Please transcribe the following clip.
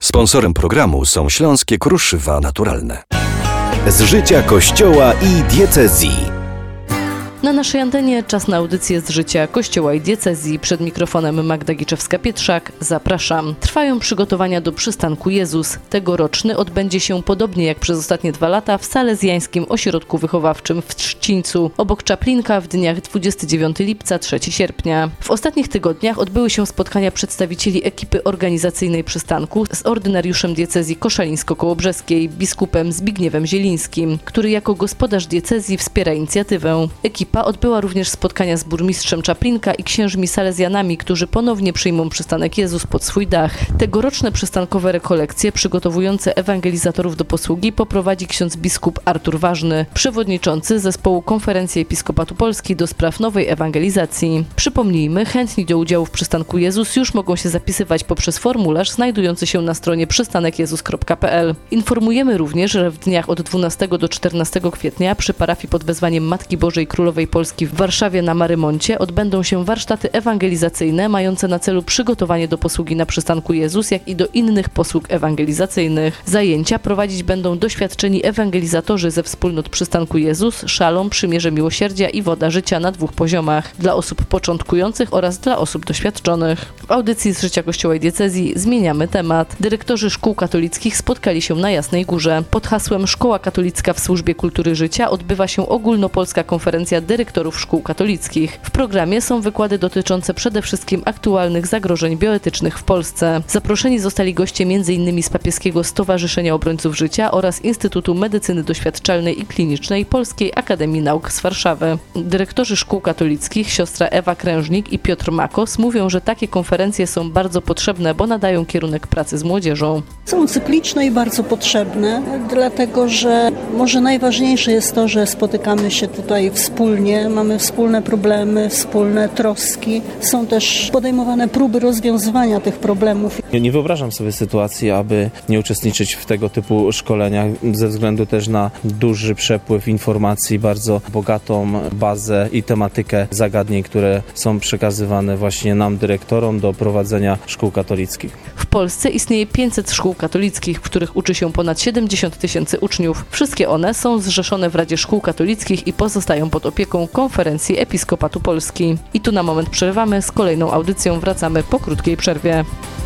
Sponsorem programu są Śląskie Kruszywa Naturalne. Z życia Kościoła i diecezji. Na naszej antenie czas na audycję z życia Kościoła i diecezji. Przed mikrofonem Magda Giczewska-Pietrzak. Zapraszam. Trwają przygotowania do przystanku Jezus. Tegoroczny odbędzie się podobnie jak przez ostatnie 2 lata w Salezjańskim Ośrodku Wychowawczym w Trzcińcu, obok Czaplinka w dniach 29 lipca, 3 sierpnia. W ostatnich tygodniach odbyły się spotkania przedstawicieli ekipy organizacyjnej przystanku z ordynariuszem diecezji koszalińsko-kołobrzeskiej, biskupem Zbigniewem Zielińskim, który jako gospodarz diecezji wspiera inicjatywę. Ekipa odbyła również spotkania z burmistrzem Czaplinka i księżmi salezjanami, którzy ponownie przyjmą przystanek Jezus pod swój dach. Tegoroczne przystankowe rekolekcje przygotowujące ewangelizatorów do posługi poprowadzi ksiądz biskup Artur Ważny, przewodniczący zespołu Konferencji Episkopatu Polski do spraw nowej ewangelizacji. Przypomnijmy, chętni do udziału w przystanku Jezus już mogą się zapisywać poprzez formularz znajdujący się na stronie przystanekjezus.pl. Informujemy również, że w dniach od 12 do 14 kwietnia przy parafii pod wezwaniem Matki Bożej Królowej Polski w Warszawie na Marymoncie odbędą się warsztaty ewangelizacyjne mające na celu przygotowanie do posługi na przystanku Jezus, jak i do innych posług ewangelizacyjnych. Zajęcia prowadzić będą doświadczeni ewangelizatorzy ze wspólnot przystanku Jezus, Szalom, Przymierze Miłosierdzia i Woda Życia na 2 poziomach, dla osób początkujących oraz dla osób doświadczonych. W audycji z życia Kościoła i diecezji zmieniamy temat. Dyrektorzy szkół katolickich spotkali się na Jasnej Górze. Pod hasłem Szkoła Katolicka w służbie kultury życia odbywa się ogólnopolska konferencja dyrektorów szkół katolickich. W programie są wykłady dotyczące przede wszystkim aktualnych zagrożeń bioetycznych w Polsce. Zaproszeni zostali goście m.in. z Papieskiego Stowarzyszenia Obrońców Życia oraz Instytutu Medycyny Doświadczalnej i Klinicznej Polskiej Akademii Nauk z Warszawy. Dyrektorzy szkół katolickich, siostra Ewa Krężnik i Piotr Makos, mówią, że takie konferencje są bardzo potrzebne, bo nadają kierunek pracy z młodzieżą. Są cykliczne i bardzo potrzebne, dlatego że może najważniejsze jest to, że spotykamy się tutaj wspólnie, mamy wspólne problemy, wspólne troski. Są też podejmowane próby rozwiązywania tych problemów. Nie wyobrażam sobie sytuacji, aby nie uczestniczyć w tego typu szkoleniach, ze względu też na duży przepływ informacji, bardzo bogatą bazę i tematykę zagadnień, które są przekazywane właśnie nam, dyrektorom, do prowadzenia szkół katolickich. W Polsce istnieje 500 szkół katolickich, w których uczy się ponad 70 000 uczniów. Wszystkie one są zrzeszone w Radzie Szkół Katolickich i pozostają pod opieką Konferencji Episkopatu Polski. I tu na moment przerywamy, z kolejną audycją wracamy po krótkiej przerwie.